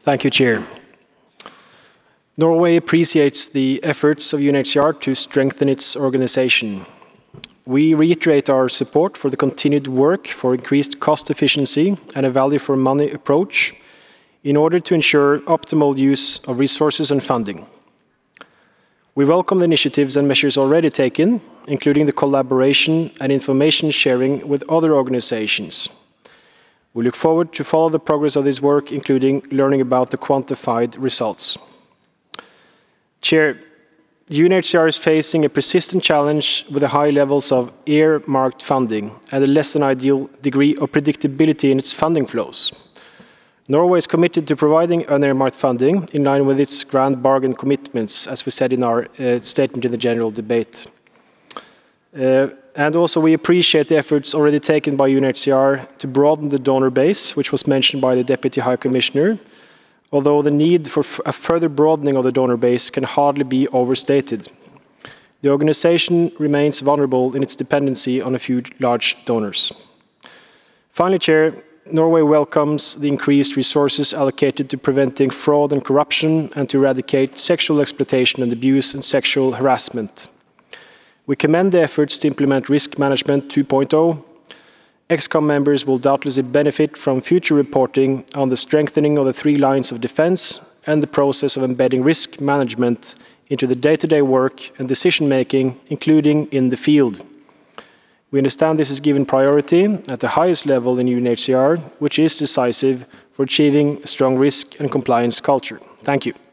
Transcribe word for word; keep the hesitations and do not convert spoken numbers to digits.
Thank you, Chair. Norway appreciates the efforts of U N H C R to strengthen its organization. We reiterate our support for the continued work for increased cost efficiency and a value for money approach in order to ensure optimal use of resources and funding. We welcome the initiatives and measures already taken, including the collaboration and information sharing with other organizations. We look forward to follow the progress of this work, including learning about the quantified results. Chair, U N H C R is facing a persistent challenge with the high levels of earmarked funding and a less than ideal degree of predictability in its funding flows. Norway is committed to providing unearmarked funding in line with its grand bargain commitments, as we said in our uh, statement in the general debate. Uh, and also we appreciate the efforts already taken by U N H C R to broaden the donor base, which was mentioned by the Deputy High Commissioner, although the need for a further broadening of the donor base can hardly be overstated. The organization remains vulnerable in its dependency on a few large donors. Finally, Chair, Norway welcomes the increased resources allocated to preventing fraud and corruption and to eradicate sexual exploitation and abuse and sexual harassment. We commend the efforts to implement Risk Management two point oh. ExCom members will doubtlessly benefit from future reporting on the strengthening of the three lines of defense and the process of embedding risk management into the day-to-day work and decision-making, including in the field. We understand this is given priority at the highest level in U N H C R, which is decisive for achieving a strong risk and compliance culture. Thank you.